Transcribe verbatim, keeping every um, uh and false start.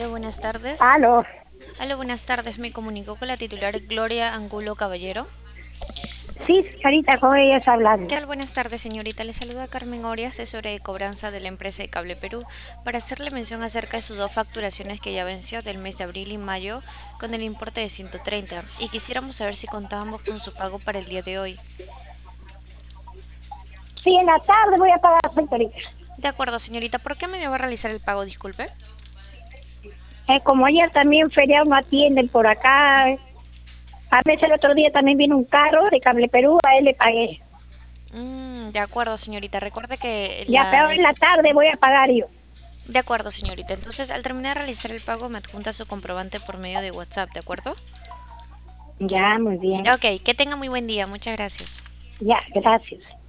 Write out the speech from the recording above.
Aló, buenas tardes. Aló. Aló, buenas tardes. Me comunico con la titular Gloria Angulo Caballero. Sí, señorita, con ella está hablando. ¿Qué tal? Buenas tardes, señorita. Le saluda Carmen Oria, asesora de cobranza de la empresa de Cable Perú, para hacerle mención acerca de sus dos facturaciones que ya venció del mes de abril y mayo con el importe de ciento treinta. Y quisiéramos saber si contábamos con su pago para el día de hoy. Sí, en la tarde voy a pagar, señorita. De acuerdo, señorita. ¿Por qué me va a realizar el pago? Disculpe. Eh, como ayer también feriado no atienden por acá. eh. A veces el otro día también vino un carro de Cable Perú, a él le pagué. Mm, de acuerdo, señorita. Recuerde que Ya, la... pero en la tarde voy a pagar yo. De acuerdo, señorita. Entonces, al terminar de realizar el pago, me adjunta su comprobante por medio de WhatsApp, ¿de acuerdo? Ya, muy bien. Ok, que tenga muy buen día. Muchas gracias. Ya, gracias.